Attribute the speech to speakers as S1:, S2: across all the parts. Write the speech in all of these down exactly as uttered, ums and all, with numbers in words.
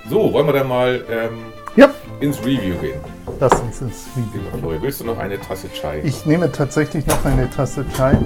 S1: So, wollen wir dann mal ähm,
S2: ja.
S1: ins Review gehen?
S2: Lass uns ins Review
S1: gehen. Flori, willst du noch eine Tasse Chai?
S2: Ich nehme tatsächlich noch eine Tasse Chai.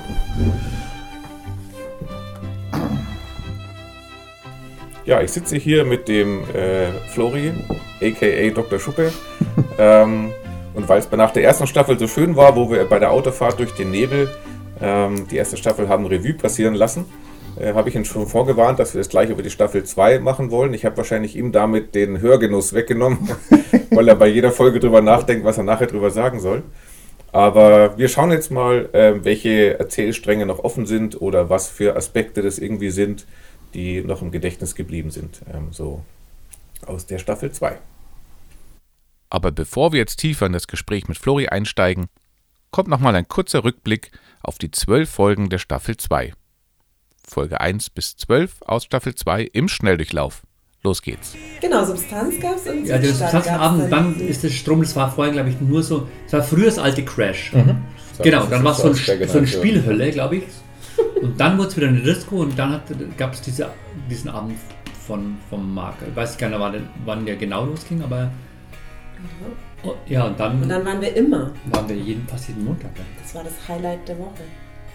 S1: Ja, ich sitze hier mit dem äh, Flori, aka Doktor Schuppe. ähm, und weil es nach der ersten Staffel so schön war, wo wir bei der Autofahrt durch den Nebel ähm, die erste Staffel haben Revue passieren lassen, äh, habe ich ihn schon vorgewarnt, dass wir das gleich über die Staffel zwei machen wollen. Ich habe wahrscheinlich ihm damit den Hörgenuss weggenommen, weil er bei jeder Folge drüber nachdenkt, was er nachher drüber sagen soll. Aber wir schauen jetzt mal, äh, welche Erzählstränge noch offen sind oder was für Aspekte das irgendwie sind, die noch im Gedächtnis geblieben sind, ähm, so aus der Staffel zwei.
S3: Aber bevor wir jetzt tiefer in das Gespräch mit Flori einsteigen, kommt nochmal ein kurzer Rückblick auf die zwölf Folgen der Staffel zwei. Folge eins bis zwölf aus Staffel zwei im Schnelldurchlauf. Los geht's.
S4: Genau, Substanz gab's und
S5: ja, der Substanzabend, dann ist das Strom, das war vorher, glaube ich, nur so, das war früher das alte Crash. Mhm. Genau, dann war es so, ein, so eine Spielhölle, glaube ich. Und dann wurde es wieder eine Disco und dann gab es diese, diesen Abend von, vom Marc. Ich weiß gar nicht, wann, wann der genau losging, aber oh, ja, und dann,
S4: und dann waren wir immer.
S5: Waren wir jeden, fast jeden Montag. Ja.
S4: Das war das Highlight der Woche.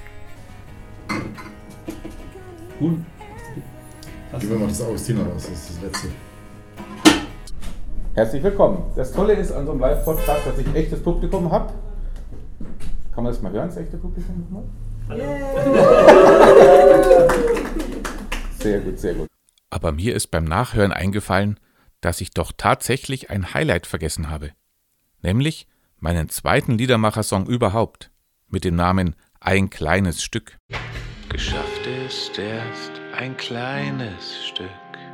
S5: Cool.
S6: Gehen wir mal das Augustiner raus, das ist das letzte.
S1: Herzlich willkommen. Das Tolle ist an so einem Live-Podcast, dass ich echtes Publikum habe. Kann man das mal hören, das echte Publikum nochmal? Sehr gut, sehr gut.
S3: Aber mir ist beim Nachhören eingefallen, dass ich doch tatsächlich ein Highlight vergessen habe. Nämlich meinen zweiten Liedermacher-Song überhaupt. Mit dem Namen Ein kleines Stück.
S7: Geschafft ist erst ein kleines Stück.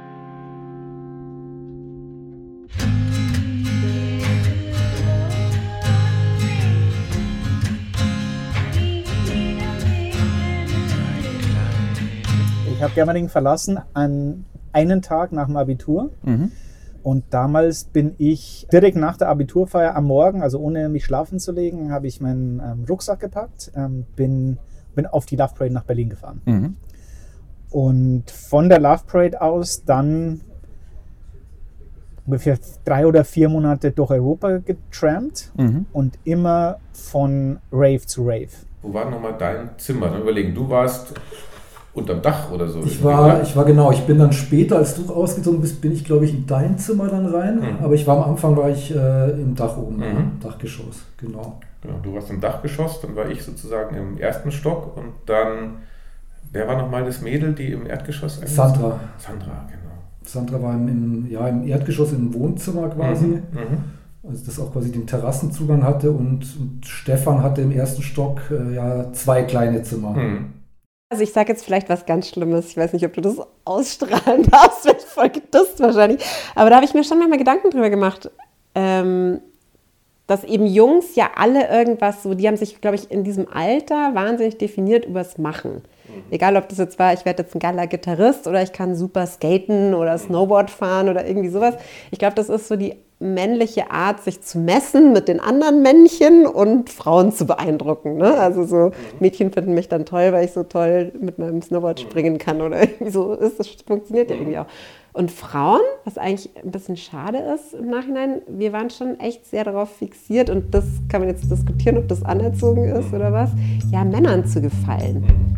S8: Ich habe Germering verlassen an einen Tag nach dem Abitur. Mhm. Und damals bin ich direkt nach der Abiturfeier am Morgen, also ohne mich schlafen zu legen, habe ich meinen ähm, Rucksack gepackt, ähm, bin, bin auf die Love Parade nach Berlin gefahren. Mhm. Und von der Love Parade aus dann ungefähr drei oder vier Monate durch Europa getrampt mhm. und immer von Rave zu Rave.
S1: Wo war nochmal dein Zimmer? Dann überlegen, du warst unterm Dach oder so?
S9: Ich war, ich war genau, ich bin dann später, als du ausgezogen bist, bin ich glaube ich in dein Zimmer dann rein, mhm. aber ich war am Anfang, war ich äh, im Dach oben, mhm. im Dachgeschoss, genau.
S1: Genau. Du warst im Dachgeschoss, dann war ich sozusagen im ersten Stock und dann, wer war nochmal das Mädel, die im Erdgeschoss eigentlich
S9: Sandra.
S1: War? Sandra, genau.
S9: Sandra war im, im, ja, im Erdgeschoss, im Wohnzimmer quasi,
S1: mhm. Mhm.
S9: also das auch quasi den Terrassenzugang hatte und, und Stefan hatte im ersten Stock äh, ja zwei kleine Zimmer.
S1: Mhm.
S4: Also ich sage jetzt vielleicht was ganz Schlimmes, ich weiß nicht, ob du das ausstrahlen darfst, wird voll gedisst wahrscheinlich, aber da habe ich mir schon manchmal Gedanken drüber gemacht, ähm, dass eben Jungs ja alle irgendwas so, die haben sich, glaube ich, in diesem Alter wahnsinnig definiert übers Machen. Mhm. Egal, ob das jetzt war, ich werde jetzt ein geiler Gitarrist oder ich kann super skaten oder Snowboard fahren oder irgendwie sowas. Ich glaube, das ist so die männliche Art, sich zu messen mit den anderen Männchen und Frauen zu beeindrucken. Ne? Also so Mädchen finden mich dann toll, weil ich so toll mit meinem Snowboard springen kann oder irgendwie so ist. Das funktioniert ja irgendwie auch. Und Frauen, was eigentlich ein bisschen schade ist im Nachhinein, wir waren schon echt sehr darauf fixiert und das kann man jetzt diskutieren, ob das anerzogen ist oder was, ja, Männern zu gefallen.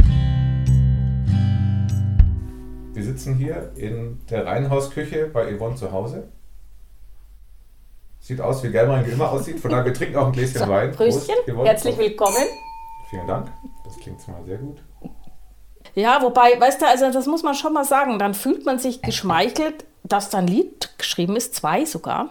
S1: Wir sitzen hier in der Reihenhausküche bei Yvonne zu Hause. Sieht aus, wie Germering immer aussieht, von daher wir trinken auch ein Gläschen so, Wein.
S10: Pröstchen, Prost, herzlich willkommen.
S1: Vielen Dank, das klingt schon mal sehr gut.
S10: Ja, wobei, weißt du, also das muss man schon mal sagen, dann fühlt man sich geschmeichelt, dass da ein Lied geschrieben ist, zwei sogar.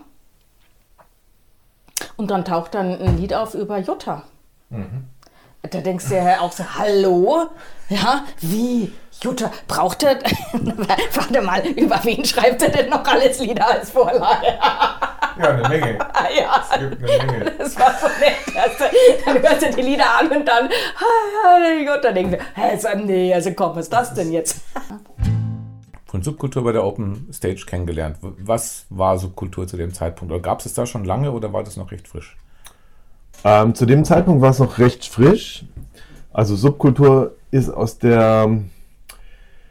S10: Und dann taucht dann ein Lied auf über Jutta. Mhm. Da denkst du ja auch so, hallo? Ja, wie? Jutta, braucht er... Warte mal, über wen schreibt er denn noch alles Lieder als Vorlage?
S1: Ja, eine Menge.
S10: Ja,
S1: es gibt eine Menge.
S10: Das war so nett. Dann hörst du die Lieder an und dann... Und dann denkst du, hä, nee, also komm, was ist das denn jetzt?
S1: Von Subkultur bei der Open Stage kennengelernt. Was war Subkultur zu dem Zeitpunkt? Oder gab es es da schon lange oder war das noch recht frisch?
S6: Ähm, zu dem Zeitpunkt war es noch recht frisch. Also Subkultur ist aus der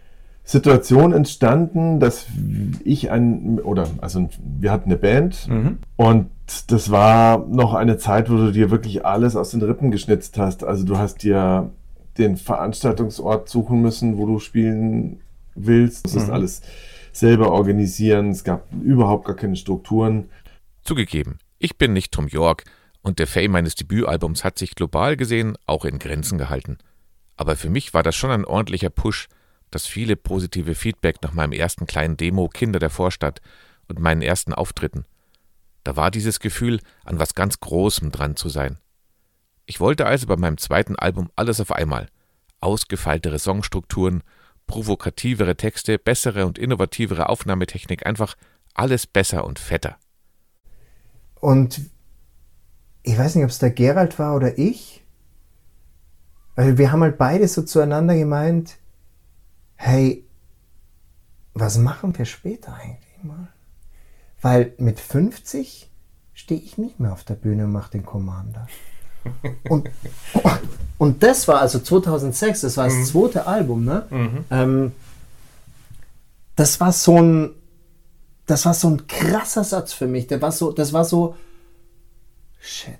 S11: Situation entstanden, dass ich ein, oder also wir hatten eine Band mhm. und das war noch eine Zeit, wo du dir wirklich alles aus den Rippen geschnitzt hast. Also du hast dir den Veranstaltungsort suchen müssen, wo du spielen willst. Das ist mhm. alles selber organisieren. Es gab überhaupt gar keine Strukturen.
S3: Zugegeben, ich bin nicht Tom York und der Fame meines Debütalbums hat sich global gesehen auch in Grenzen gehalten. Aber für mich war das schon ein ordentlicher Push, das viele positive Feedback nach meinem ersten kleinen Demo Kinder der Vorstadt und meinen ersten Auftritten. Da war dieses Gefühl, an was ganz Großem dran zu sein. Ich wollte also bei meinem zweiten Album alles auf einmal. Ausgefeiltere Songstrukturen, provokativere Texte, bessere und innovativere Aufnahmetechnik, einfach alles besser und fetter.
S12: Und ich weiß nicht, ob es der Gerald war oder ich, weil wir haben halt beide so zueinander gemeint, hey, was machen wir später eigentlich mal? Weil mit fünfzig stehe ich nicht mehr auf der Bühne und mache den Commander. Und, und das war also zweitausendsechs, das war das mhm. zweite Album, ne? Mhm. Ähm, das war so ein, das war so ein krasser Satz für mich. Der war so, das war so, shit.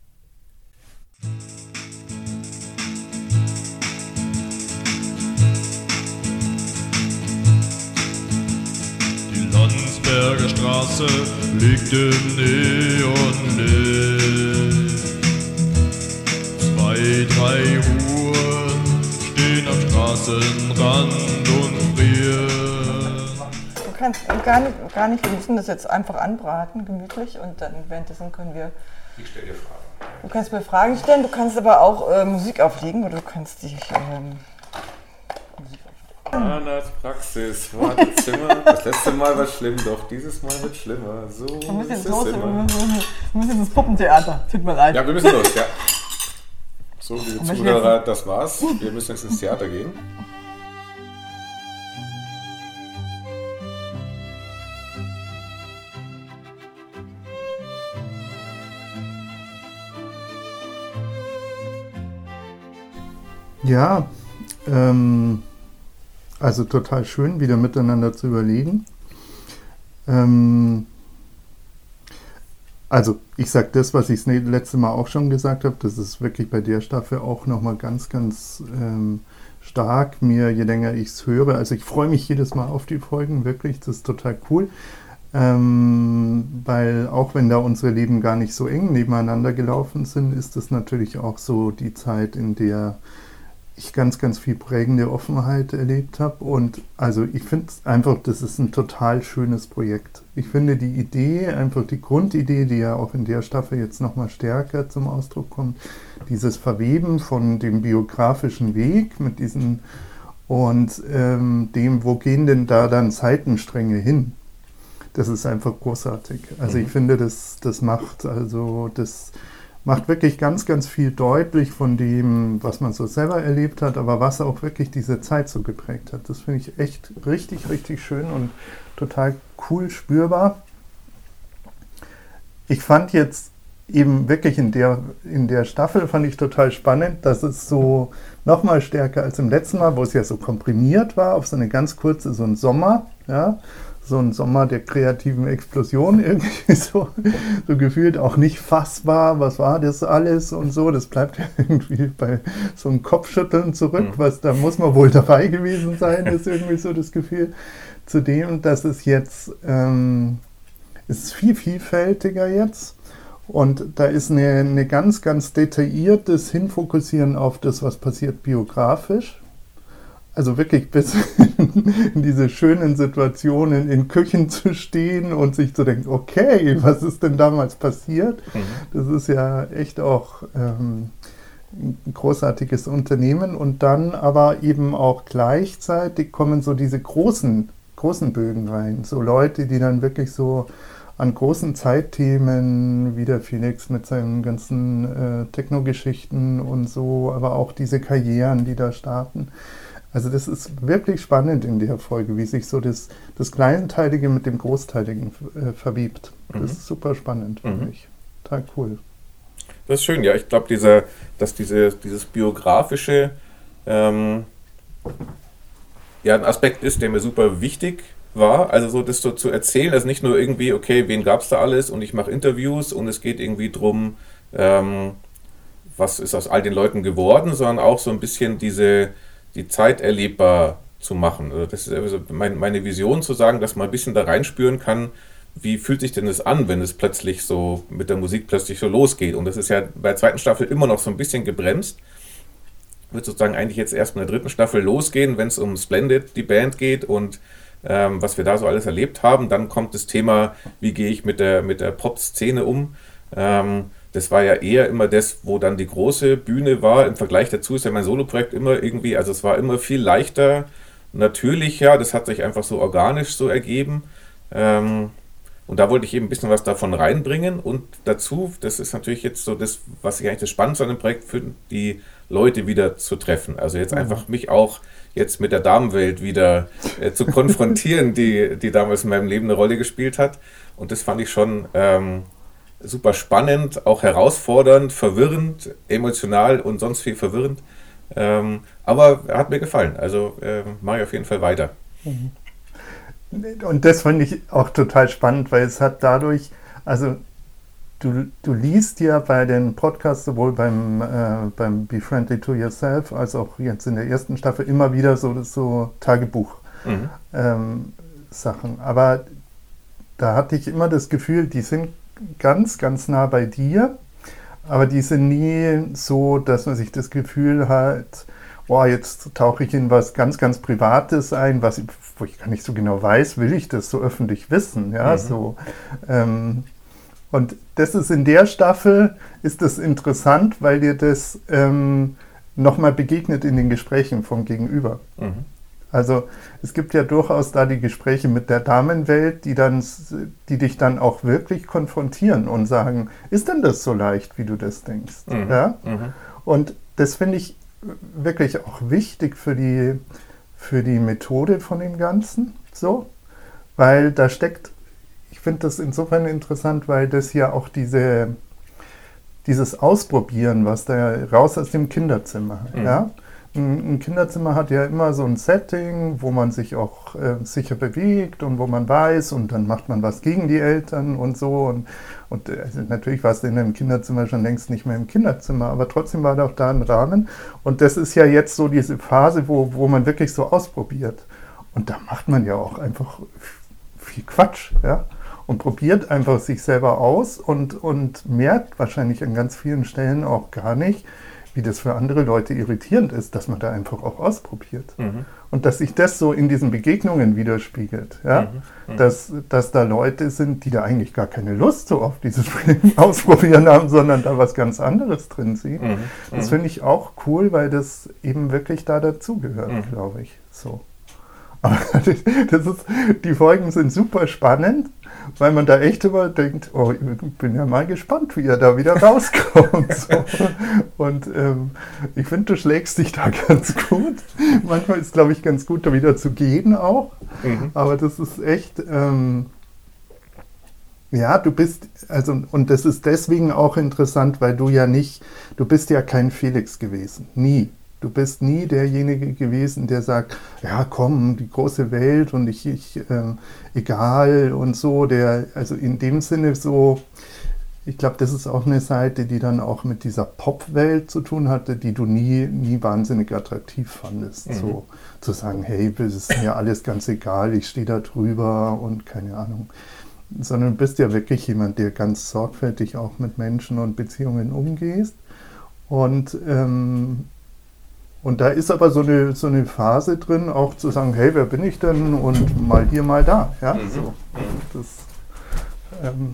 S13: Die Landsberger Straße liegt im Neonlicht. Zwei, drei Uhr stehen am Straßenrand und frieren.
S14: Du kannst gar nicht, gar nicht, wir müssen das jetzt einfach anbraten, gemütlich, und dann währenddessen können wir...
S1: Ich stelle dir Fragen.
S14: Du kannst mir Fragen stellen, du kannst aber auch äh, Musik auflegen, oder du kannst dich... Ähm,
S1: Zahnarztpraxis, Wartezimmer. Das letzte Mal war schlimm, doch dieses Mal wird schlimmer. So
S14: wir müssen jetzt los, wir müssen, wir müssen ins Puppentheater. Tut mir leid.
S1: Ja, wir müssen los, ja. So, liebe Zuhörer, das war's. Wir müssen jetzt ins Theater gehen.
S2: Ja, ähm... also total schön, wieder miteinander zu überlegen. Ähm, also ich sage das, was ich das letzte Mal auch schon gesagt habe, das ist wirklich bei der Staffel auch nochmal ganz, ganz ähm, stark mir, je länger ich es höre. Also ich freue mich jedes Mal auf die Folgen, wirklich, das ist total cool. Ähm, weil auch wenn da unsere Leben gar nicht so eng nebeneinander gelaufen sind, ist das natürlich auch so die Zeit, in der ich ganz, ganz viel prägende Offenheit erlebt habe. Und also ich finde einfach, das ist ein total schönes Projekt. Ich finde die Idee, einfach die Grundidee, die ja auch in der Staffel jetzt nochmal stärker zum Ausdruck kommt, dieses Verweben von dem biografischen Weg mit diesen und ähm, dem, wo gehen denn da dann Seitenstränge hin? Das ist einfach großartig. Also mhm. ich finde, das, das macht also das macht wirklich ganz, ganz viel deutlich von dem, was man so selber erlebt hat, aber was auch wirklich diese Zeit so geprägt hat. Das finde ich echt richtig, richtig schön und total cool spürbar. Ich fand jetzt eben wirklich in der, in der Staffel, fand ich total spannend, dass es so nochmal stärker als im letzten Mal, wo es ja so komprimiert war, auf so eine ganz kurze, so ein Sommer, ja, so ein Sommer der kreativen Explosion, irgendwie so, so gefühlt auch nicht fassbar, was war das alles und so, das bleibt ja irgendwie bei so einem Kopfschütteln zurück, mhm. was, da muss man wohl dabei gewesen sein, ist irgendwie so das Gefühl. Zudem, dass es jetzt, ähm, es ist viel vielfältiger jetzt und da ist eine, eine ganz, ganz detailliertes Hinfokussieren auf das, was passiert biografisch. Also wirklich bis in diese schönen Situationen in Küchen zu stehen und sich zu denken, okay, was ist denn damals passiert? Mhm. Das ist ja echt auch ähm, ein großartiges Unternehmen. Und dann aber eben auch gleichzeitig kommen so diese großen, großen Bögen rein. So Leute, die dann wirklich so an großen Zeitthemen, wie der Felix mit seinen ganzen äh, Techno-Geschichten und so, aber auch diese Karrieren, die da starten. Also das ist wirklich spannend in der Folge, wie sich so das, das Kleinteilige mit dem Großteiligen äh, verwebt. Das mhm. ist super spannend für mhm. mich. Total cool.
S1: Das ist schön, ja. Ich glaube, diese, dass diese, dieses biografische ähm, ja ein Aspekt ist, der mir super wichtig war, also so das so zu erzählen, also nicht nur irgendwie, okay, wen gab es da alles und ich mache Interviews und es geht irgendwie drum, ähm, was ist aus all den Leuten geworden, sondern auch so ein bisschen diese, die Zeit erlebbar zu machen. Also das ist also mein, meine Vision, zu sagen, dass man ein bisschen da reinspüren kann, wie fühlt sich denn das an, wenn es plötzlich so mit der Musik plötzlich so losgeht. Und das ist ja bei der zweiten Staffel immer noch so ein bisschen gebremst. Wird sozusagen eigentlich jetzt erst in der dritten Staffel losgehen, wenn es um Splendid, die Band, geht und ähm, was wir da so alles erlebt haben. Dann kommt das Thema, wie gehe ich mit der, mit der Pop-Szene um. Ähm, das war ja eher immer das, wo dann die große Bühne war. Im Vergleich dazu ist ja mein Soloprojekt immer irgendwie, also es war immer viel leichter, natürlicher. Das hat sich einfach so organisch so ergeben. Ähm, Und da wollte ich eben ein bisschen was davon reinbringen und dazu, das ist natürlich jetzt so das, was ich eigentlich das Spannendste an dem Projekt finde, die Leute wieder zu treffen. Also jetzt einfach mich auch jetzt mit der Damenwelt wieder äh, zu konfrontieren, die, die damals in meinem Leben eine Rolle gespielt hat. Und das fand ich schon ähm, super spannend, auch herausfordernd, verwirrend, emotional und sonst viel verwirrend. Ähm, aber hat mir gefallen. Also äh, mache ich auf jeden Fall weiter.
S2: Mhm. Und das fand ich auch total spannend, weil es hat dadurch, also du, du liest ja bei den Podcasts, sowohl beim, äh, beim Be Friendly to Yourself, als auch jetzt in der ersten Staffel immer wieder so, so Tagebuch-Sachen. Mhm. Ähm, Aber da hatte ich immer das Gefühl, die sind ganz, ganz nah bei dir, aber die sind nie so, dass man sich das Gefühl hat, boah, jetzt tauche ich in was ganz, ganz Privates ein, was ich, wo ich gar nicht so genau weiß, will ich das so öffentlich wissen, ja, mhm. so. Ähm, und das ist in der Staffel, ist das interessant, weil dir das ähm, nochmal begegnet in den Gesprächen vom Gegenüber. Mhm. Also es gibt ja durchaus da die Gespräche mit der Damenwelt, die, dann, die dich dann auch wirklich konfrontieren und sagen, ist denn das so leicht, wie du das denkst? Mhm. Ja? Mhm. Und das finde ich wirklich auch wichtig für die, für die Methode von dem Ganzen, so, weil da steckt, ich finde das insofern interessant, weil das ja auch diese, dieses Ausprobieren, was da raus aus dem Kinderzimmer, mhm. ja, ein Kinderzimmer hat ja immer so ein Setting, wo man sich auch äh, sicher bewegt und wo man weiß und dann macht man was gegen die Eltern und so. Und, und also natürlich warst du in einem Kinderzimmer schon längst nicht mehr im Kinderzimmer, aber trotzdem war doch da ein Rahmen. Und das ist ja jetzt so diese Phase, wo, wo man wirklich so ausprobiert. Und da macht man ja auch einfach viel Quatsch, ja. Und probiert einfach sich selber aus und, und merkt wahrscheinlich an ganz vielen Stellen auch gar nicht, wie das für andere Leute irritierend ist, dass man da einfach auch ausprobiert. Mhm. Und dass sich das so in diesen Begegnungen widerspiegelt. Ja? Mhm. Mhm. Dass, dass da Leute sind, die da eigentlich gar keine Lust so auf dieses Ausprobieren haben, sondern da was ganz anderes drin sehen. Mhm. Das mhm. finde ich auch cool, weil das eben wirklich da dazugehört, mhm. glaube ich. So. Aber das ist, die Folgen sind super spannend, weil man da echt immer denkt, oh, ich bin ja mal gespannt, wie er da wieder rauskommt. So. Und ähm, ich finde, du schlägst dich da ganz gut. Manchmal ist, glaube ich, ganz gut, da wieder zu gehen auch. Mhm. Aber das ist echt, ähm, ja, du bist, also, und das ist deswegen auch interessant, weil du ja nicht, du bist ja kein Felix gewesen, nie. Du bist nie derjenige gewesen, der sagt, ja komm, die große Welt und ich, ich äh, egal und so. Der, also in dem Sinne so, ich glaube, das ist auch eine Seite, die dann auch mit dieser Pop-Welt zu tun hatte, die du nie, nie wahnsinnig attraktiv fandest. Mhm. So zu sagen, hey, das ist mir alles ganz egal, ich stehe da drüber und keine Ahnung. Sondern du bist ja wirklich jemand, der ganz sorgfältig auch mit Menschen und Beziehungen umgehst. Und ähm, Und da ist aber so eine, so eine Phase drin, auch zu sagen, hey, wer bin ich denn? Und mal hier, mal da. Ja? Mhm. So. Das, ähm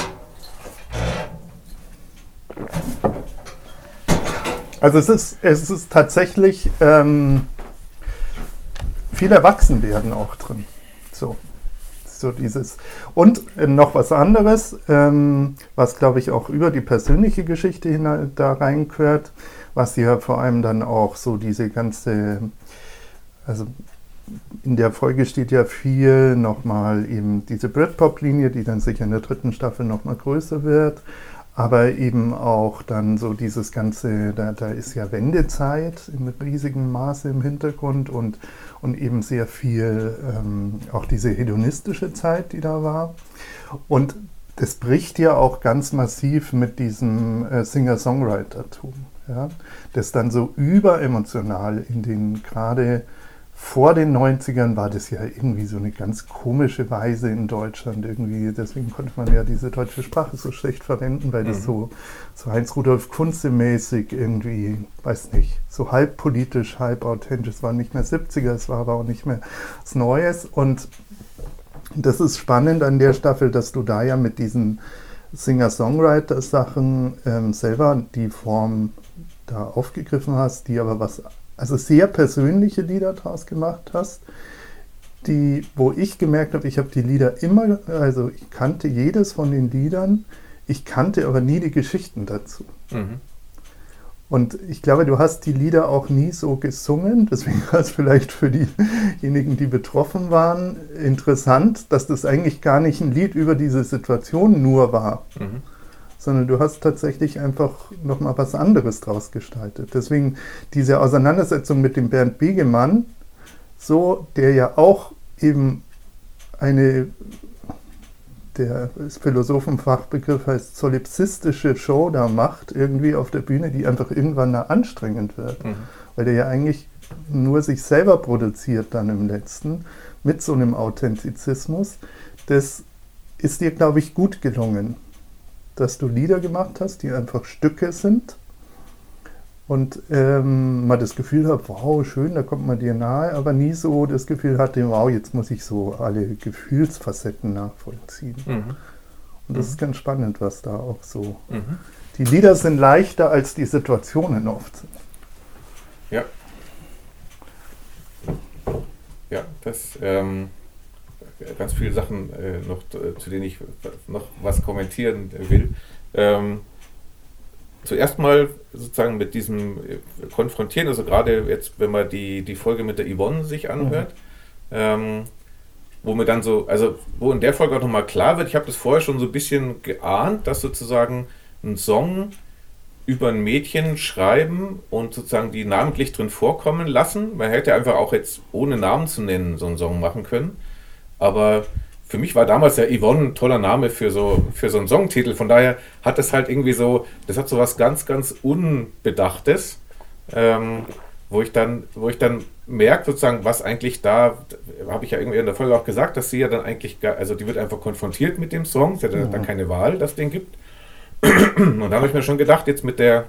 S2: also es ist, es ist tatsächlich ähm, viel Erwachsenwerden auch drin. So. So dieses. Und äh, noch was anderes, ähm, was glaube ich auch über die persönliche Geschichte hin da reingehört, was ja vor allem dann auch so diese ganze, also in der Folge steht ja viel nochmal eben diese Britpop-Linie, die dann sicher in der dritten Staffel nochmal größer wird, aber eben auch dann so dieses ganze, da, da ist ja Wendezeit in riesigem Maße im Hintergrund und, und eben sehr viel ähm, auch diese hedonistische Zeit, die da war. Und das bricht ja auch ganz massiv mit diesem äh, Singer-Songwriter-Tum, ja? Das dann so überemotional in den gerade vor den neunzigern war das ja irgendwie so eine ganz komische Weise in Deutschland irgendwie. Deswegen konnte man ja diese deutsche Sprache so schlecht verwenden, weil das mhm. so, so Heinz-Rudolf Kunze-mäßig irgendwie, weiß nicht, so halb politisch, halb authentisch. Es war nicht mehr siebziger, es war aber auch nicht mehr was Neues. Und das ist spannend an der Staffel, dass du da ja mit diesen Singer-Songwriter-Sachen ähm, selber die Form da aufgegriffen hast, die aber was also sehr persönliche Lieder draus gemacht hast, die, wo ich gemerkt habe, ich habe die Lieder immer, also ich kannte jedes von den Liedern, ich kannte aber nie die Geschichten dazu. Mhm. Und ich glaube, du hast die Lieder auch nie so gesungen, deswegen war es vielleicht für diejenigen, die betroffen waren, interessant, dass das eigentlich gar nicht ein Lied über diese Situation nur war. Mhm. Sondern du hast tatsächlich einfach nochmal was anderes draus gestaltet. Deswegen diese Auseinandersetzung mit dem Bernd Begemann, so, der ja auch eben eine, der Philosophenfachbegriff heißt solipsistische Show da macht, irgendwie auf der Bühne, die einfach irgendwann anstrengend wird. Mhm. Weil der ja eigentlich nur sich selber produziert dann im Letzten, mit so einem Authentizismus. Das ist dir, glaube ich, gut gelungen, dass du Lieder gemacht hast, die einfach Stücke sind und ähm, man das Gefühl hat, wow, schön, da kommt man dir nahe, aber nie so das Gefühl hatte, wow, jetzt muss ich so alle Gefühlsfacetten nachvollziehen. Mhm. Und das mhm. ist ganz spannend, was da auch so... Mhm. Die Lieder sind leichter, als die Situationen oft sind.
S1: Ja. Ja, das... Ähm ganz viele Sachen äh, noch, zu denen ich noch was kommentieren will. Ähm, zuerst mal sozusagen mit diesem Konfrontieren, also gerade jetzt, wenn man die, die Folge mit der Yvonne sich anhört, mhm. ähm, wo mir dann so, also wo in der Folge auch nochmal klar wird, ich habe das vorher schon so ein bisschen geahnt, dass sozusagen ein Song über ein Mädchen schreiben und sozusagen die namentlich drin vorkommen lassen. Man hätte einfach auch jetzt ohne Namen zu nennen so einen Song machen können. Aber für mich war damals ja Yvonne ein toller Name für so, für so einen Songtitel. Von daher hat das halt irgendwie so, das hat so was ganz, ganz Unbedachtes, ähm, wo ich dann, wo ich dann merke sozusagen, was eigentlich da, habe ich ja irgendwie in der Folge auch gesagt, dass sie ja dann eigentlich, also die wird einfach konfrontiert mit dem Song, sie hat ja. da keine Wahl, dass es den gibt. Und da habe ich mir schon gedacht, jetzt mit der,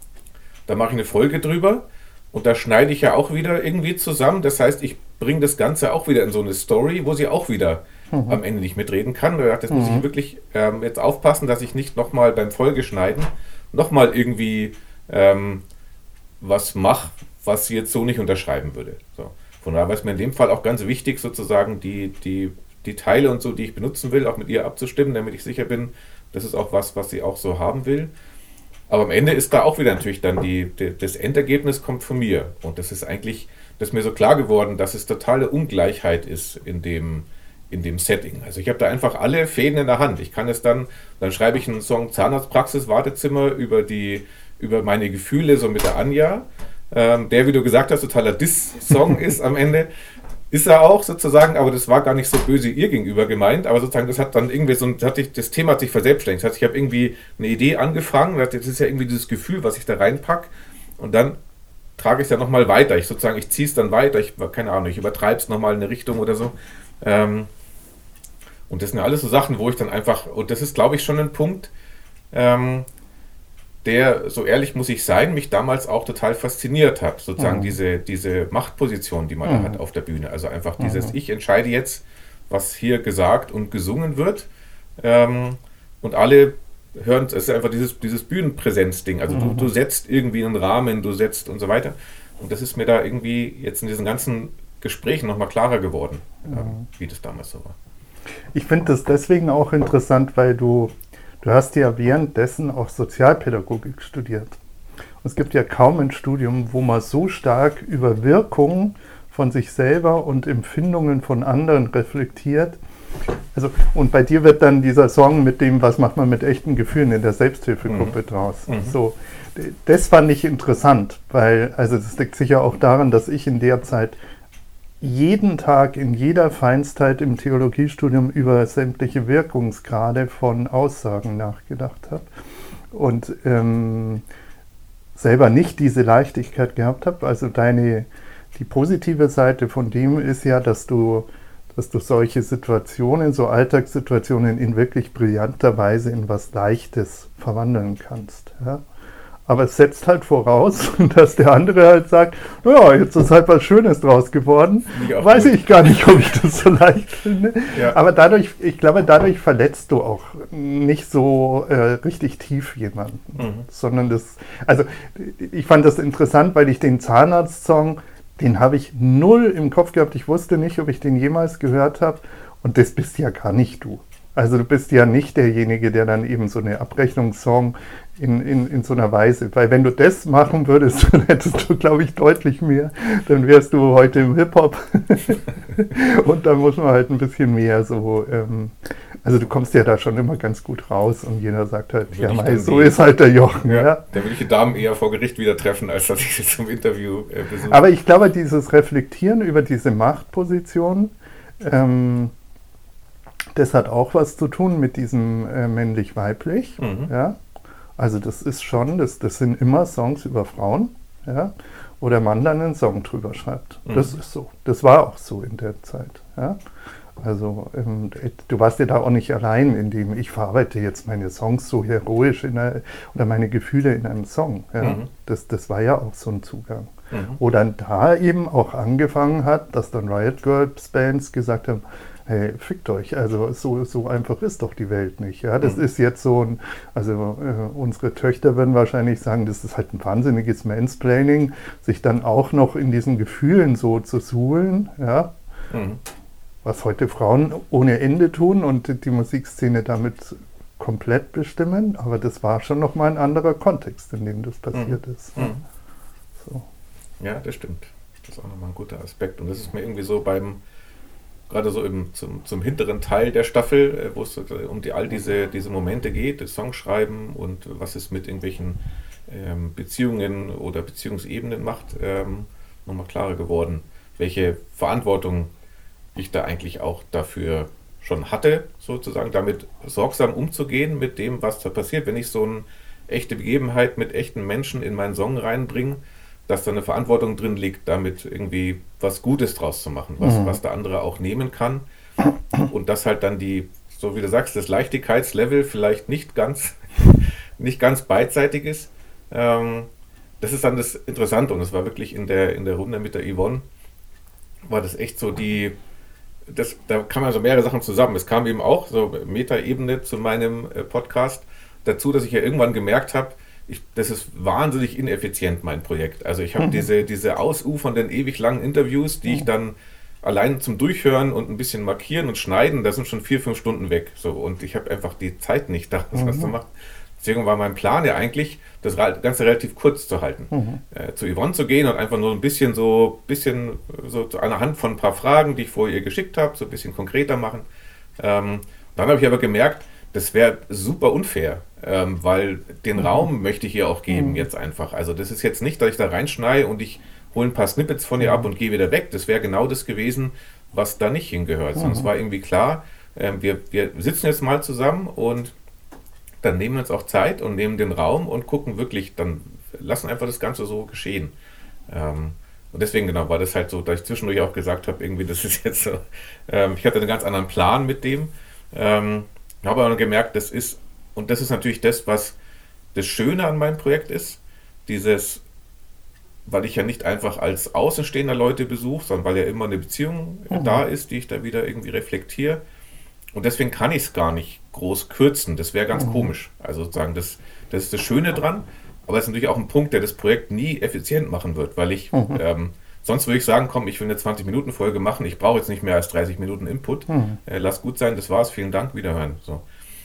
S1: da mache ich eine Folge drüber. Und da schneide ich ja auch wieder irgendwie zusammen. Das heißt, ich bringe das Ganze auch wieder in so eine Story, wo sie auch wieder mhm. am Ende nicht mitreden kann. Das mhm. muss ich wirklich ähm, jetzt aufpassen, dass ich nicht nochmal beim Folgeschneiden nochmal irgendwie ähm, was mache, was sie jetzt so nicht unterschreiben würde. So. Von daher war es mir in dem Fall auch ganz wichtig, sozusagen die, die, die Teile und so, die ich benutzen will, auch mit ihr abzustimmen, damit ich sicher bin, das ist auch was, was sie auch so haben will. Aber am Ende ist da auch wieder natürlich dann die, die, das Endergebnis kommt von mir. Und das ist eigentlich, das ist mir so klar geworden, dass es totale Ungleichheit ist in dem, in dem Setting. Also ich habe da einfach alle Fäden in der Hand. Ich kann es dann, dann schreibe ich einen Song Zahnarztpraxis, Wartezimmer über die, über meine Gefühle, so mit der Anja, ähm, der, wie du gesagt hast, totaler Diss-Song ist am Ende. Ist er auch sozusagen, aber das war gar nicht so böse ihr gegenüber gemeint, aber sozusagen das hat dann irgendwie so, das, hat sich, das Thema hat sich verselbstständigt. Das heißt, ich habe irgendwie eine Idee angefangen, das ist ja irgendwie dieses Gefühl, was ich da reinpacke und dann trage ich es ja nochmal weiter. Ich sozusagen, ich ziehe es dann weiter, ich, keine Ahnung, ich übertreibe es nochmal in eine Richtung oder so. Ähm, und das sind ja alles so Sachen, wo ich dann einfach, und das ist, glaube ich, schon ein Punkt, ähm, der, so ehrlich muss ich sein, mich damals auch total fasziniert hat. Sozusagen mhm. diese, diese Machtposition, die man mhm. da hat auf der Bühne. Also einfach dieses, mhm. ich entscheide jetzt, was hier gesagt und gesungen wird. Ähm, und alle hören, es ist einfach dieses, dieses Bühnenpräsenzding. Also mhm. du, du setzt irgendwie einen Rahmen, du setzt und so weiter. Und das ist mir da irgendwie jetzt in diesen ganzen Gesprächen nochmal klarer geworden, mhm. ähm, wie das damals so war.
S2: Ich finde das deswegen auch interessant, weil du Du hast ja währenddessen auch Sozialpädagogik studiert. Und es gibt ja kaum ein Studium, wo man so stark über Wirkung von sich selber und Empfindungen von anderen reflektiert, Also, und bei dir wird dann dieser Song mit dem, was macht man mit echten Gefühlen in der Selbsthilfegruppe mhm. draus. Mhm. So, das fand ich interessant, weil, also das liegt sicher auch daran, dass ich in der Zeit jeden Tag in jeder Feinstheit im Theologiestudium über sämtliche Wirkungsgrade von Aussagen nachgedacht habe und ähm, selber nicht diese Leichtigkeit gehabt habe. Also deine, die positive Seite von dem ist ja, dass du dass du solche Situationen, so Alltagssituationen in wirklich brillanter Weise in was Leichtes verwandeln kannst. Ja? Aber es setzt halt voraus, dass der andere halt sagt, ja, jetzt ist halt was Schönes draus geworden. Weiß gut. Ich gar nicht, ob ich das so leicht finde. Ja. Aber dadurch, ich glaube, dadurch verletzt du auch nicht so äh, richtig tief jemanden. Mhm. Sondern das, also ich fand das interessant, weil ich den Zahnarzt-Song, den habe ich null im Kopf gehabt. Ich wusste nicht, ob ich den jemals gehört habe. Und das bist ja gar nicht du. Also du bist ja nicht derjenige, der dann eben so eine Abrechnungssong in, in, in so einer Weise, weil wenn du das machen würdest, dann hättest du, glaube ich, deutlich mehr. Dann wärst du heute im Hip-Hop. Und da muss man halt ein bisschen mehr so, ähm, also du kommst ja da schon immer ganz gut raus und jeder sagt halt, ja, mei, so ist halt der Jochen.
S1: Ja,
S2: ja.
S1: Da will ich die Damen eher vor Gericht wieder treffen, als dass ich sie zum Interview äh, besuche.
S2: Aber ich glaube, dieses Reflektieren über diese Machtposition, ähm, das hat auch was zu tun mit diesem äh, männlich-weiblich. Mhm. Ja? Also das ist schon, das, das sind immer Songs über Frauen, ja? Wo der Mann dann einen Song drüber schreibt. Mhm. Das ist so. Das war auch so in der Zeit. Ja? Also ähm, du warst ja da auch nicht allein, indem ich verarbeite jetzt meine Songs so heroisch in einer, oder meine Gefühle in einem Song. Ja? Mhm. Das, das war ja auch so ein Zugang. Mhm. Wo dann da eben auch angefangen hat, dass dann Riot Girls Bands gesagt haben, hey, fickt euch, also so, so einfach ist doch die Welt nicht. Ja? Das mhm. ist jetzt so ein, also äh, unsere Töchter würden wahrscheinlich sagen, das ist halt ein wahnsinniges Mansplaining, sich dann auch noch in diesen Gefühlen so zu suhlen, ja? Mhm. Was heute Frauen ohne Ende tun und die Musikszene damit komplett bestimmen, aber das war schon nochmal ein anderer Kontext, in dem das passiert mhm. ist.
S1: Mhm.
S2: So.
S1: Ja, das stimmt. Das ist auch nochmal ein guter Aspekt und das ist mir irgendwie so beim gerade so im, zum, zum hinteren Teil der Staffel, wo es um die, all diese, diese Momente geht, das Songschreiben und was es mit irgendwelchen ähm, Beziehungen oder Beziehungsebenen macht, ähm, nochmal klarer geworden, welche Verantwortung ich da eigentlich auch dafür schon hatte, sozusagen, damit sorgsam umzugehen mit dem, was da passiert. Wenn ich so eine echte Begebenheit mit echten Menschen in meinen Song reinbringe, dass da eine Verantwortung drin liegt, damit irgendwie was Gutes draus zu machen, was, mhm. was der andere auch nehmen kann. Und dass halt dann die, so wie du sagst, das Leichtigkeitslevel vielleicht nicht ganz, nicht ganz beidseitig ist. Ähm, das ist dann das Interessante und es war wirklich in der, in der Runde mit der Yvonne, war das echt so die, das, da kamen also mehrere Sachen zusammen. Es kam eben auch so Metaebene zu meinem äh, Podcast dazu, dass ich ja irgendwann gemerkt habe, Ich, das ist wahnsinnig ineffizient, mein Projekt. Also ich habe mhm. diese, diese ausufernden, ewig langen Interviews, die mhm. ich dann allein zum Durchhören und ein bisschen markieren und schneiden, da sind schon vier, fünf Stunden weg. So, und ich habe einfach die Zeit nicht, da was mhm. zu machen. Deswegen war mein Plan ja eigentlich, das Ganze relativ kurz zu halten. Mhm. Äh, zu Yvonne zu gehen und einfach nur ein bisschen so, bisschen so anhand von ein paar Fragen, die ich vorher ihr geschickt habe, so ein bisschen konkreter machen. Ähm, dann habe ich aber gemerkt, das wäre super unfair, ähm, weil den mhm. Raum möchte ich ihr auch geben mhm. jetzt einfach. Also das ist jetzt nicht, dass ich da reinschneie und ich hole ein paar Snippets von ihr mhm. ab und gehe wieder weg. Das wäre genau das gewesen, was da nicht hingehört. Mhm. Sondern es war irgendwie klar, äh, wir, wir sitzen jetzt mal zusammen und dann nehmen wir uns auch Zeit und nehmen den Raum und gucken wirklich, dann lassen einfach das Ganze so geschehen. Ähm, und deswegen genau war das halt so, dass ich zwischendurch auch gesagt habe, irgendwie das ist jetzt so, ähm, ich hatte einen ganz anderen Plan mit dem. Ähm, habe aber gemerkt, das ist, und das ist natürlich das, was das Schöne an meinem Projekt ist, dieses, weil ich ja nicht einfach als Außenstehender Leute besuche, sondern weil ja immer eine Beziehung mhm. da ist, die ich da wieder irgendwie reflektiere. Und deswegen kann ich es gar nicht groß kürzen. Das wäre ganz mhm. komisch. Also sozusagen, das, das ist das Schöne dran, aber es ist natürlich auch ein Punkt, der das Projekt nie effizient machen wird, weil ich, mhm. ähm, sonst würde ich sagen, komm, ich will eine zwanzig-Minuten-Folge machen, ich brauche jetzt nicht mehr als dreißig Minuten Input. Mhm. Äh, lass gut sein, das war's, vielen Dank, wiederhören. So.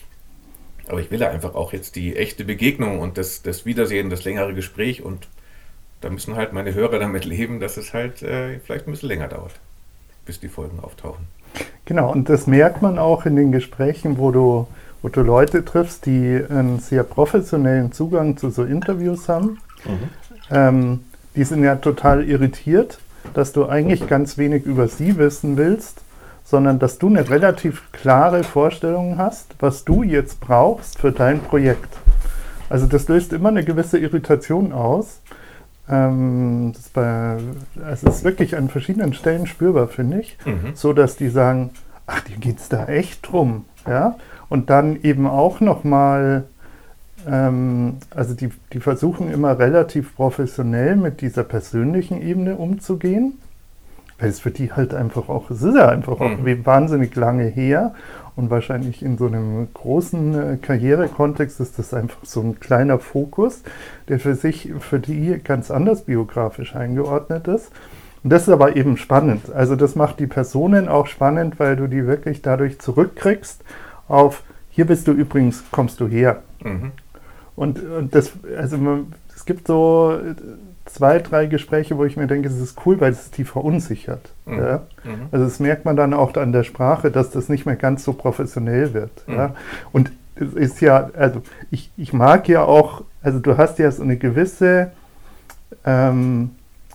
S1: Aber ich will ja einfach auch jetzt die echte Begegnung und das, das Wiedersehen, das längere Gespräch und da müssen halt meine Hörer damit leben, dass es halt äh, vielleicht ein bisschen länger dauert, bis die Folgen auftauchen.
S2: Genau, und das merkt man auch in den Gesprächen, wo du, wo du Leute triffst, die einen sehr professionellen Zugang zu so Interviews haben. Mhm. Ähm, die sind ja total irritiert, dass du eigentlich ganz wenig über sie wissen willst, sondern dass du eine relativ klare Vorstellung hast, was du jetzt brauchst für dein Projekt. Also das löst immer eine gewisse Irritation aus. Ähm, das bei, also es ist wirklich an verschiedenen Stellen spürbar, finde ich, mhm. so dass die sagen, ach, dir geht es da echt drum. Ja? Und dann eben auch nochmal, ähm, also die, die versuchen immer relativ professionell mit dieser persönlichen Ebene umzugehen, weil es für die halt einfach auch, es ist ja einfach auch mhm. wahnsinnig lange her. Und wahrscheinlich in so einem großen äh, Karrierekontext ist das einfach so ein kleiner Fokus, der für sich, für die ganz anders biografisch eingeordnet ist. Und das ist aber eben spannend. Also das macht die Personen auch spannend, weil du die wirklich dadurch zurückkriegst auf, hier bist du übrigens, kommst du her. Mhm. Und, und das, also man, es gibt so zwei, drei Gespräche, wo ich mir denke, es ist cool, weil es die verunsichert. Mhm. Ja? Mhm. Also das merkt man dann auch an der Sprache, dass das nicht mehr ganz so professionell wird. Mhm. Ja? Und es ist ja, also ich, ich mag ja auch, also du hast ja so eine gewisse, ähm,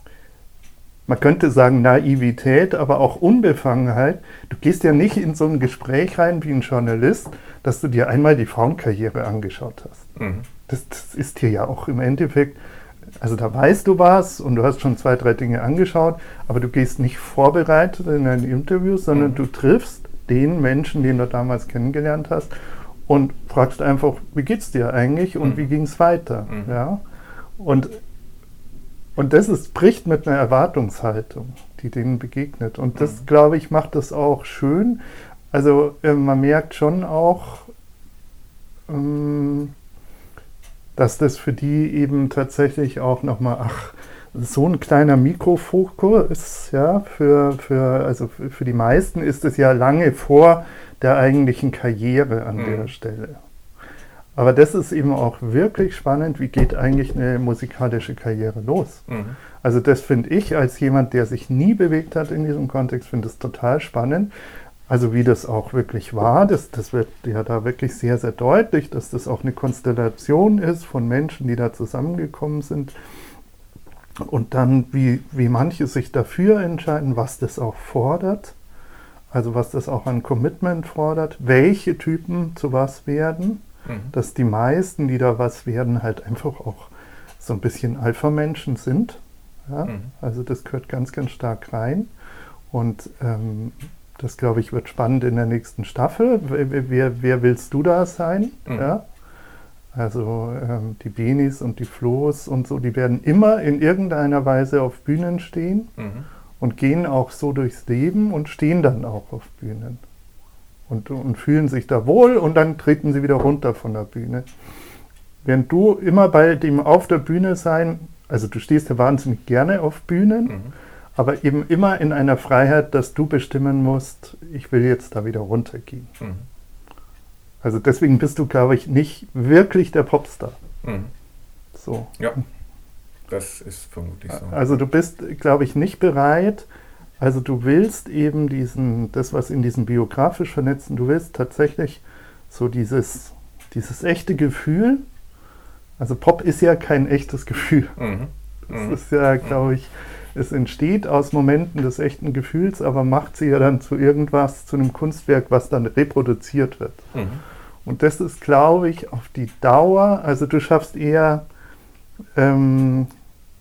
S2: man könnte sagen Naivität, aber auch Unbefangenheit. Du gehst ja nicht in so ein Gespräch rein wie ein Journalist, dass du dir einmal die Frauenkarriere angeschaut hast. Mhm. Das, das ist dir ja auch im Endeffekt, also da weißt du was und du hast schon zwei, drei Dinge angeschaut, aber du gehst nicht vorbereitet in ein Interview, sondern mhm. du triffst den Menschen, den du damals kennengelernt hast und fragst einfach, wie geht's dir eigentlich und mhm. wie ging's weiter? Mhm. Ja? Und, und das ist, bricht mit einer Erwartungshaltung, die denen begegnet. Und das, mhm. glaube ich, macht das auch schön. Also äh, man merkt schon auch, ähm, dass das für die eben tatsächlich auch nochmal, ach, so ein kleiner Mikrofokus ist, ja, für, für, also für, für die meisten ist es ja lange vor der eigentlichen Karriere an mhm. der Stelle. Aber das ist eben auch wirklich spannend, wie geht eigentlich eine musikalische Karriere los? Mhm. Also das finde ich als jemand, der sich nie bewegt hat in diesem Kontext, finde es total spannend. Also wie das auch wirklich war, das, das wird ja da wirklich sehr, sehr deutlich, dass das auch eine Konstellation ist von Menschen, die da zusammengekommen sind. Und dann, wie, wie manche sich dafür entscheiden, was das auch fordert, also was das auch an Commitment fordert, welche Typen zu was werden, mhm. dass die meisten, die da was werden, halt einfach auch so ein bisschen Alpha-Menschen sind. Ja? Mhm. Also das gehört ganz, ganz stark rein. Und ähm, das, glaube ich, wird spannend in der nächsten Staffel. Wer, wer, wer willst du da sein? Mhm. Ja? Also ähm, die Benis und die Flo's und so, die werden immer in irgendeiner Weise auf Bühnen stehen mhm. und gehen auch so durchs Leben und stehen dann auch auf Bühnen. Und, und fühlen sich da wohl und dann treten sie wieder runter von der Bühne. Während du immer bei dem auf der Bühne sein, also du stehst ja wahnsinnig gerne auf Bühnen, mhm. aber eben immer in einer Freiheit, dass du bestimmen musst, ich will jetzt da wieder runtergehen. Mhm. Also deswegen bist du, glaube ich, nicht wirklich der Popstar. Mhm. So.
S1: Ja, das ist vermutlich so.
S2: Also du bist, glaube ich, nicht bereit, also du willst eben diesen, das, was in diesem biografisch Vernetzten, du willst tatsächlich so dieses, dieses echte Gefühl, also Pop ist ja kein echtes Gefühl. Mhm. Das mhm. ist ja, glaube ich, es entsteht aus Momenten des echten Gefühls, aber macht sie ja dann zu irgendwas, zu einem Kunstwerk, was dann reproduziert wird. Mhm. Und das ist, glaube ich, auf die Dauer, also du schaffst eher ähm,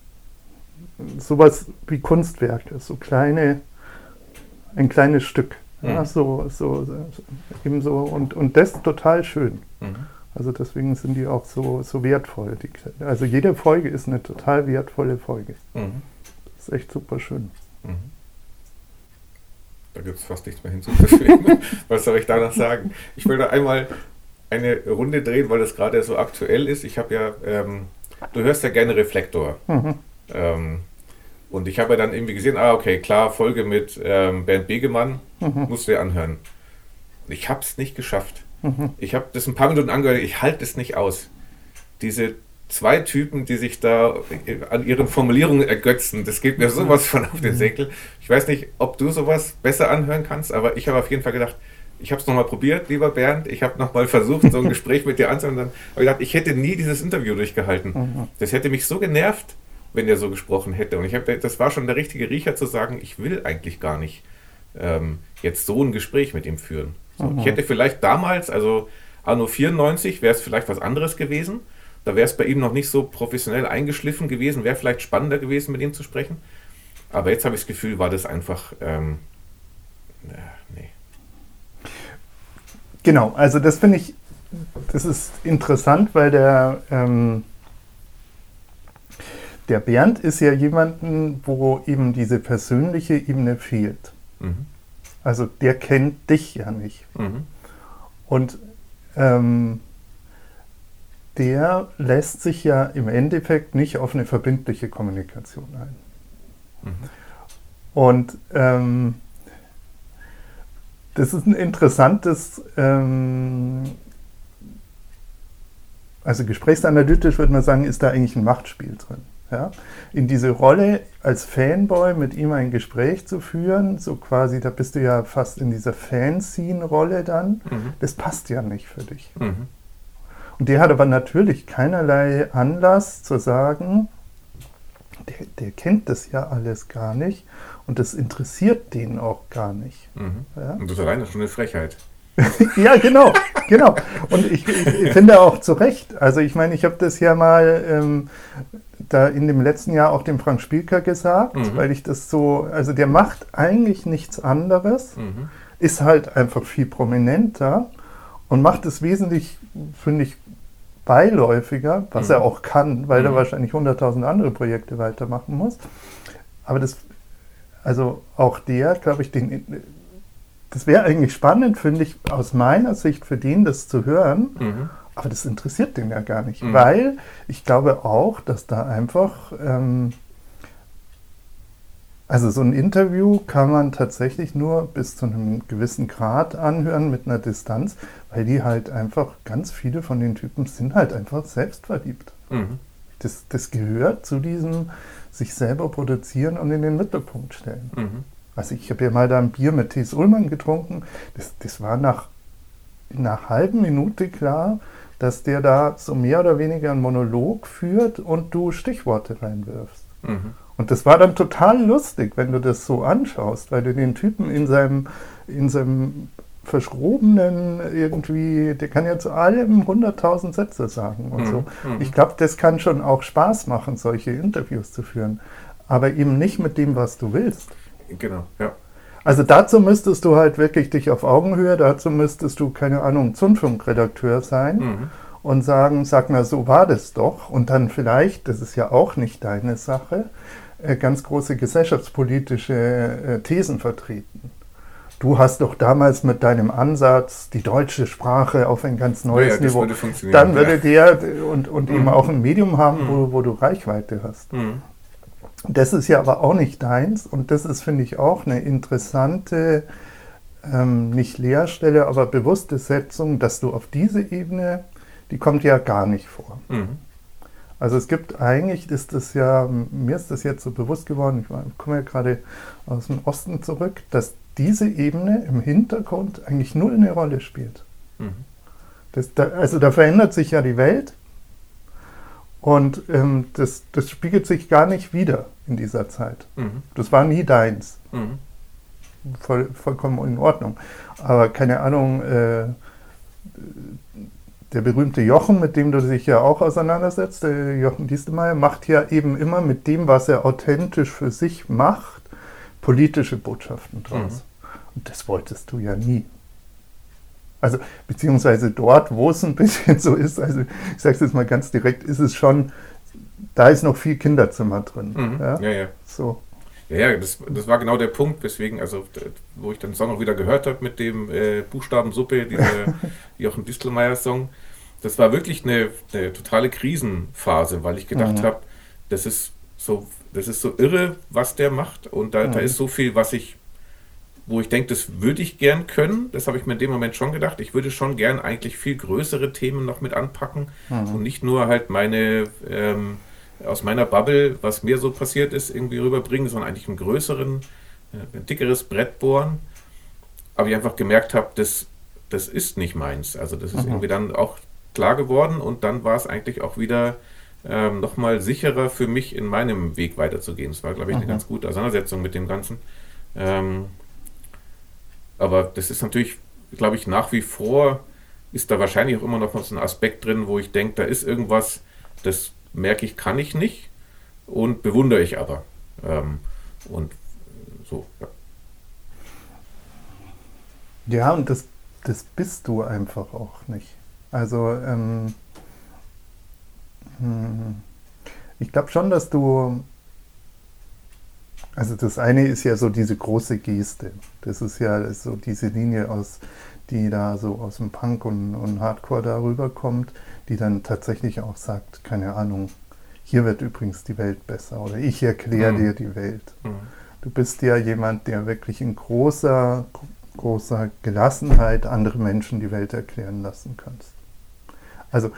S2: sowas wie Kunstwerke, so kleine, ein kleines Stück. Mhm. Ja, so, so, so, eben so, und, und das ist total schön. Mhm. Also deswegen sind die auch so, so wertvoll. Die, also jede Folge ist eine total wertvolle Folge. Mhm. Das ist echt super schön. Mhm.
S1: Da gibt es fast nichts mehr hinzuzufügen. Was soll ich da noch sagen? Ich will da einmal eine Runde drehen, weil das gerade so aktuell ist. Ich habe ja, ähm, du hörst ja gerne Reflektor. Mhm. Ähm, und ich habe ja dann irgendwie gesehen, ah okay, klar, Folge mit ähm, Bernd Begemann, mhm. musst du dir anhören. Ich habe es nicht geschafft. Mhm. Ich habe das ein paar Minuten angehört, ich halte es nicht aus. Diese zwei Typen, die sich da an ihren Formulierungen ergötzen. Das geht mir sowas von auf den Senkel. Ich weiß nicht, ob du sowas besser anhören kannst, aber ich habe auf jeden Fall gedacht, ich habe es nochmal probiert, lieber Bernd. Ich habe nochmal versucht, so ein Gespräch mit dir anzuhören. Und dann habe ich gedacht, ich hätte nie dieses Interview durchgehalten. Das hätte mich so genervt, wenn er so gesprochen hätte. Und ich habe, das war schon der richtige Riecher zu sagen, ich will eigentlich gar nicht ähm, jetzt so ein Gespräch mit ihm führen. So, ich hätte vielleicht damals, also anno vierundneunzig, wäre es vielleicht was anderes gewesen. Da wäre es bei ihm noch nicht so professionell eingeschliffen gewesen, wäre vielleicht spannender gewesen, mit ihm zu sprechen. Aber jetzt habe ich das Gefühl, war das einfach, ähm, äh, nee.
S2: Genau, also das finde ich, das ist interessant, weil der, ähm, der Bernd ist ja jemanden, wo eben diese persönliche Ebene fehlt. Mhm. Also der kennt dich ja nicht. Mhm. Und ähm, der lässt sich ja im Endeffekt nicht auf eine verbindliche Kommunikation ein. Mhm. Und ähm, das ist ein interessantes, ähm, also gesprächsanalytisch würde man sagen, ist da eigentlich ein Machtspiel drin. Ja? In diese Rolle als Fanboy mit ihm ein Gespräch zu führen, so quasi, da bist du ja fast in dieser Fanzine-Rolle dann, mhm. das passt ja nicht für dich. Mhm. Und der hat aber natürlich keinerlei Anlass zu sagen, der, der kennt das ja alles gar nicht und das interessiert den auch gar nicht.
S1: Mhm. Ja? Und das alleine ist schon eine Frechheit.
S2: Ja, genau, genau. Und ich, ich finde auch zu Recht, also ich meine, ich habe das ja mal ähm, da in dem letzten Jahr auch dem Frank Spielker gesagt, mhm. weil ich das so, also der macht eigentlich nichts anderes, mhm. ist halt einfach viel prominenter und macht es wesentlich, finde ich, beiläufiger, was mhm. er auch kann, weil mhm. er wahrscheinlich hunderttausend andere Projekte weitermachen muss. Aber das, also auch der, glaube ich, den, das wäre eigentlich spannend, finde ich, aus meiner Sicht für den das zu hören, mhm. aber das interessiert den ja gar nicht, mhm. weil ich glaube auch, dass da einfach, ähm, also so ein Interview kann man tatsächlich nur bis zu einem gewissen Grad anhören mit einer Distanz, weil die halt einfach, ganz viele von den Typen sind halt einfach selbstverliebt. Mhm. Das, das gehört zu diesem sich selber produzieren und in den Mittelpunkt stellen. Mhm. Also ich habe ja mal da ein Bier mit Thies Ullmann getrunken, das, das war nach einer halben Minute klar, dass der da so mehr oder weniger einen Monolog führt und du Stichworte reinwirfst. Mhm. Und das war dann total lustig, wenn du das so anschaust, weil du den Typen in seinem, in seinem verschrobenen irgendwie, der kann ja zu allem hunderttausend Sätze sagen und mhm. so. Mhm. Ich glaube, das kann schon auch Spaß machen, solche Interviews zu führen, aber eben nicht mit dem, was du willst.
S1: Genau, ja.
S2: Also dazu müsstest du halt wirklich dich auf Augenhöhe, dazu müsstest du, keine Ahnung, Zündfunkredakteur sein mhm. und sagen, sag mal, so war das doch. Und dann vielleicht, das ist ja auch nicht deine Sache, äh, ganz große gesellschaftspolitische äh, Thesen vertreten. Du hast doch damals mit deinem Ansatz die deutsche Sprache auf ein ganz neues ja, ja, Niveau. Würde dann würde ja. der und, und mhm. eben auch ein Medium haben, mhm. wo, wo du Reichweite hast. Mhm. Das ist ja aber auch nicht deins und das ist, finde ich, auch eine interessante, ähm, nicht Leerstelle, aber bewusste Setzung, dass du auf diese Ebene, die kommt ja gar nicht vor. Mhm. Also es gibt eigentlich, ist das ja, mir ist das jetzt so bewusst geworden, ich komme ja gerade aus dem Osten zurück, dass diese Ebene im Hintergrund eigentlich null eine Rolle spielt. Mhm. Das, da, also da verändert sich ja die Welt. Und ähm, das, das spiegelt sich gar nicht wider in dieser Zeit. Mhm. Das war nie deins. Mhm. Voll, vollkommen in Ordnung. Aber keine Ahnung, äh, der berühmte Jochen, mit dem du dich ja auch auseinandersetzt, der Jochen Diestelmeier, macht ja eben immer mit dem, was er authentisch für sich macht, politische Botschaften draus. Mhm. Und das wolltest du ja nie. Also, beziehungsweise dort, wo es ein bisschen so ist, also ich sage es jetzt mal ganz direkt, ist es schon, da ist noch viel Kinderzimmer drin.
S1: Mhm.
S2: Ja?
S1: Ja, ja.
S2: So.
S1: Ja, ja, das, das war genau der Punkt, weswegen, also wo ich dann Song noch wieder gehört habe mit dem äh, Buchstabensuppe, dieser Jochen Distelmeier-Song, das war wirklich eine, eine totale Krisenphase, weil ich gedacht mhm. habe, das ist so, das ist so irre, was der macht und da, mhm. da ist so viel, was ich wo ich denke, das würde ich gern können. Das habe ich mir in dem Moment schon gedacht. Ich würde schon gern eigentlich viel größere Themen noch mit anpacken mhm. und nicht nur halt meine, ähm, aus meiner Bubble, was mir so passiert ist, irgendwie rüberbringen, sondern eigentlich einen größeren, ein dickeres Brett bohren. Aber ich einfach gemerkt habe, das, das ist nicht meins. Also das ist mhm. irgendwie dann auch klar geworden und dann war es eigentlich auch wieder ähm, nochmal sicherer für mich, in meinem Weg weiterzugehen. Das war, glaube ich, eine mhm. ganz gute Auseinandersetzung mit dem Ganzen. Ähm, aber das ist natürlich, glaube ich, nach wie vor ist da wahrscheinlich auch immer noch so ein Aspekt drin, wo ich denke, da ist irgendwas, das merke ich, kann ich nicht und bewundere ich aber. Ähm, und so, ja.
S2: Ja, und das, das bist du einfach auch nicht. Also, ähm, ich glaube schon, dass du, also das eine ist ja so diese große Geste. Das ist ja so diese Linie, aus, die da so aus dem Punk und, und Hardcore da rüberkommt, die dann tatsächlich auch sagt, keine Ahnung, hier wird übrigens die Welt besser oder ich erkläre mhm. dir die Welt. Mhm. Du bist ja jemand, der wirklich in großer, großer Gelassenheit andere Menschen die Welt erklären lassen kannst. Also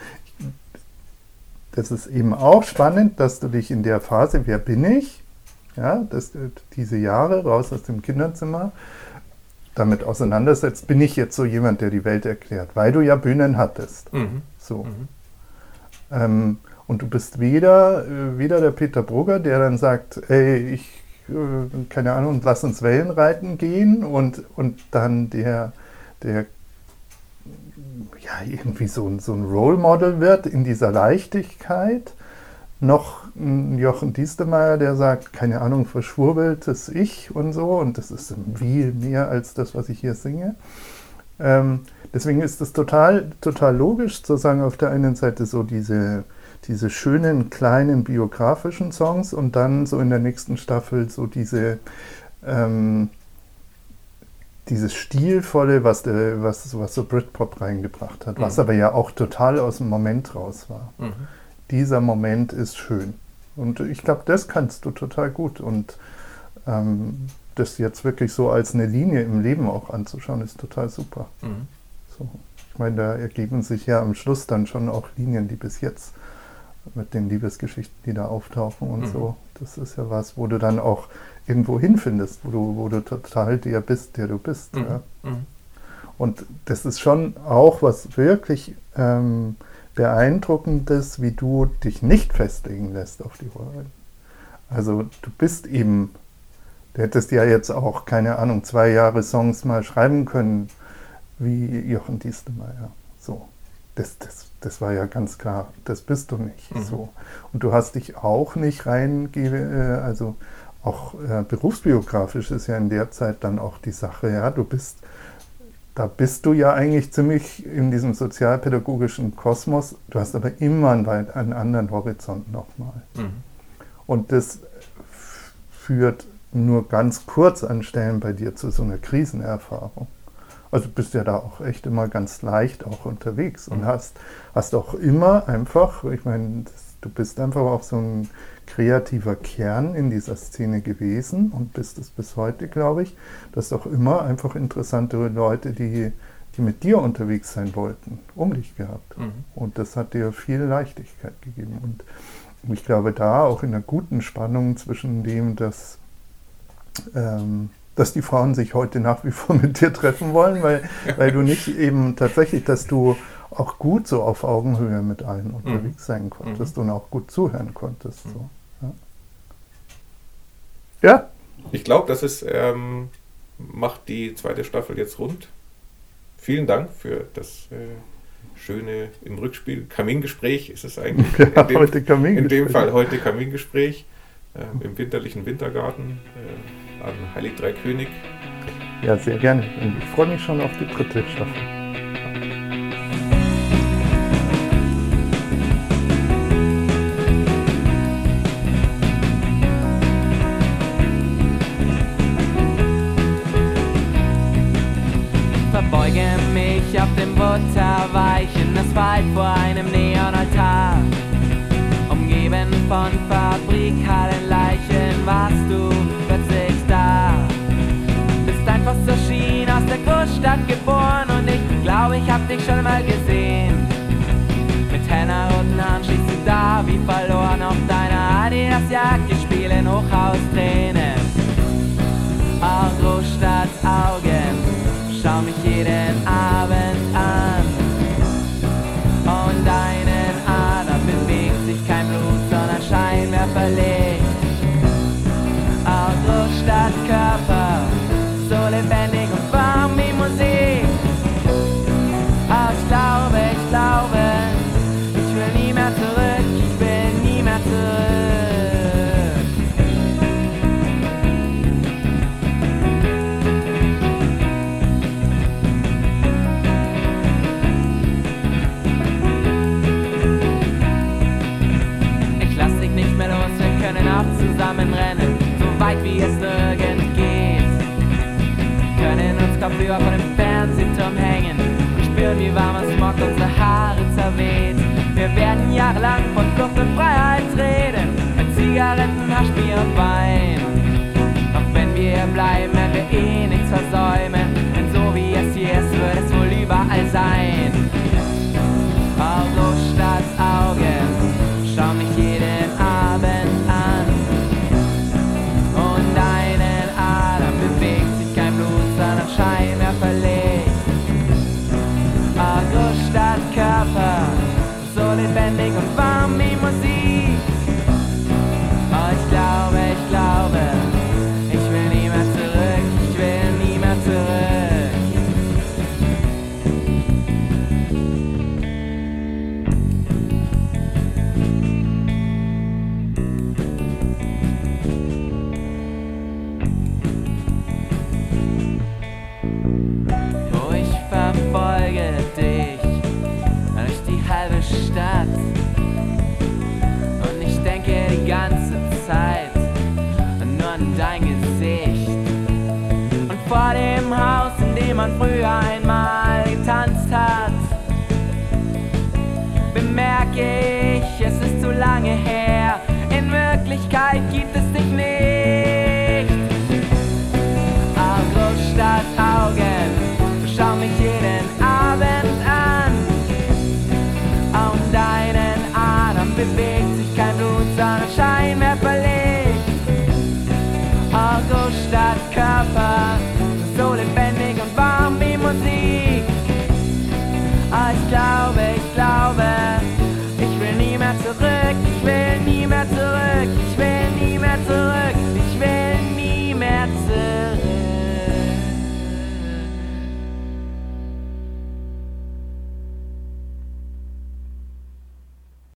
S2: das ist eben auch spannend, dass du dich in der Phase, wer bin ich, ja, das, diese Jahre raus aus dem Kinderzimmer, damit auseinandersetzt, bin ich jetzt so jemand, der die Welt erklärt, weil du ja Bühnen hattest. Mhm. So. Mhm. Ähm, und du bist weder, äh, weder der Peter Brugger, der dann sagt, ey, ich, äh, keine Ahnung, lass uns Wellenreiten gehen und, und dann der, der ja, irgendwie so, so ein Role Model wird in dieser Leichtigkeit, noch ein Jochen Diestermeier, der sagt, keine Ahnung, verschwurbeltes Ich und so, und das ist viel mehr als das, was ich hier singe. Ähm, deswegen ist es total, total logisch zu sagen, auf der einen Seite so diese, diese schönen, kleinen biografischen Songs und dann so in der nächsten Staffel so diese ähm, dieses Stilvolle, was, der, was, was so Britpop reingebracht hat, mhm. was aber ja auch total aus dem Moment raus war. Mhm. Dieser Moment ist schön. Und ich glaube, das kannst du total gut. Und ähm, das jetzt wirklich so als eine Linie im Leben auch anzuschauen, ist total super. Mhm. So. Ich meine, da ergeben sich ja am Schluss dann schon auch Linien, die bis jetzt mit den Liebesgeschichten, die da auftauchen und mhm. so. Das ist ja was, wo du dann auch irgendwo hinfindest, wo du, wo du total der bist, der du bist. Mhm. Ja. Mhm. Und das ist schon auch was wirklich ähm, Beeindruckendes, wie du dich nicht festlegen lässt auf die Rollen. Also du bist eben, du hättest ja jetzt auch, keine Ahnung, zwei Jahre Songs mal schreiben können, wie Jochen Diestermeier. So, das, das, das war ja ganz klar, das bist du nicht. Mhm. So. Und du hast dich auch nicht rein, also auch äh, berufsbiografisch ist ja in der Zeit dann auch die Sache, ja, du bist, da bist du ja eigentlich ziemlich in diesem sozialpädagogischen Kosmos, du hast aber immer einen, einen anderen Horizont nochmal. Mhm. Und das f- führt nur ganz kurz an Stellen bei dir zu so einer Krisenerfahrung. Also du bist ja da auch echt immer ganz leicht auch unterwegs und hast, hast auch immer einfach, ich meine, das, du bist einfach auch so ein kreativer Kern in dieser Szene gewesen und bist es bis heute, glaube ich. Du hast auch immer einfach interessante Leute, die, die mit dir unterwegs sein wollten, um dich gehabt. Mhm. Und das hat dir viel Leichtigkeit gegeben. Und ich glaube, da auch in einer guten Spannung zwischen dem, dass ähm, dass die Frauen sich heute nach wie vor mit dir treffen wollen, weil, weil du nicht eben tatsächlich, dass du auch gut so auf Augenhöhe mit allen unterwegs sein konntest mhm. und auch gut zuhören konntest. So. Ja. ja?
S1: Ich glaube, das ist, ähm, macht die zweite Staffel jetzt rund. Vielen Dank für das äh, schöne im Rückspiel Kamingespräch ist es eigentlich. Ja, in, dem, heute Kamingespräch. In dem Fall heute Kamingespräch äh, im winterlichen Wintergarten. Äh, an Heilig Drei König.
S2: Ja, sehr gerne. Und ich freue mich schon auf die dritte Staffel.
S15: Verbeuge mich auf dem butterweichen Asphalt vor einem Neonaltar. Umgeben von Fabrikhallenleichen warst du plötzlich da. Bist einfach Großstadt geboren und ich glaube, ich hab dich schon mal gesehen. Mit henna-roten Haaren stehst du da wie verloren auf deiner Adidas-Jacke, spielen Hochhaustränen. Auch Großstadts Augen, schau mich jeden Abend an. Und deinen Adern bewegt sich kein Blut, sondern Scheinwerferlicht. Auch Großstadtkörper, so lebendig und warm wie Musik. Aber ich glaube, ich glaube, ich will nie mehr zurück, ich will nie mehr zurück. Ich lass dich nicht mehr los, wir können auch zusammenrennen, so weit wie es irgend geht. Können uns Kopfhörer vor dem Fernsehturm hängen, spüren, wie warmer Smog unsere Haare zerweht. Wir werden jahrelang von Flucht und Freiheit reden, mit Zigaretten, Haschbier und Wein. Doch wenn wir hier bleiben, werden wir eh nichts versäumen, denn so wie es hier ist, wird es wohl überall sein. Auch Großstadts Augen, schau mich jeden Abend an. Und deinen Adern bewegt sich kein Blut, sondern Scheinwerferlicht. Auch Großstadtkörper, so lebendig und warm wie Musik. Oh, ich glaube, ich glaube, ich will nie mehr zurück, ich will nie mehr zurück. Oh, ich verfolge dich durch die halbe Stadt und ich denke die ganze Zeit nur an dein Gesicht. Und vor dem Haus, in dem man früher einmal getanzt hat, bemerke ich, es ist zu lange her. In Wirklichkeit gibt es